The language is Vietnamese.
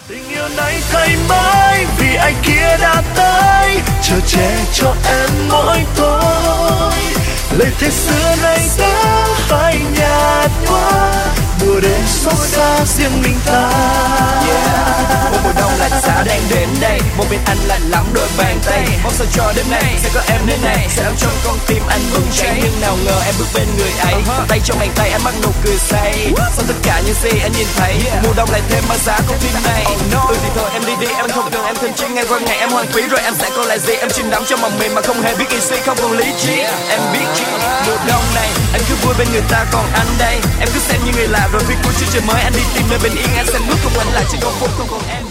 Tình yêu này thay mới vì anh kia đã tới, chờ che cho em mỗi tối. Lời thề xưa nay đã phai nhạt quá, mùa đêm xót xa riêng mình ta. Một mùa đông lạnh giá đang đến đây, một bên anh lạnh lắm đôi bàn tay. Mong sao cho đêm nay sẽ có em nơi này, sẽ làm trong con tim anh bừng cháy. Nhưng nào ngờ em bước bên người ấy, tay trong bàn tay anh bắt nụ cười say. Sau tất cả những gì anh nhìn thấy, mùa đông lại thêm mà giá con tim này. Thì thôi em đi đi, em không cần em thêm chi. Ngày qua ngày em hoàn phí rồi em sẽ còn lại gì? Em chìm đắm trong mộng mị mà không hề biết nghĩ suy, không còn lý trí. Em biết chi mùa đông này anh cứ vui bên người ta, còn anh đây em cứ xem như người lạ. Rồi khi cuối chương trời mới anh đi tìm nơi bình yên, anh sẽ bước cùng anh lại trên con phố không còn em.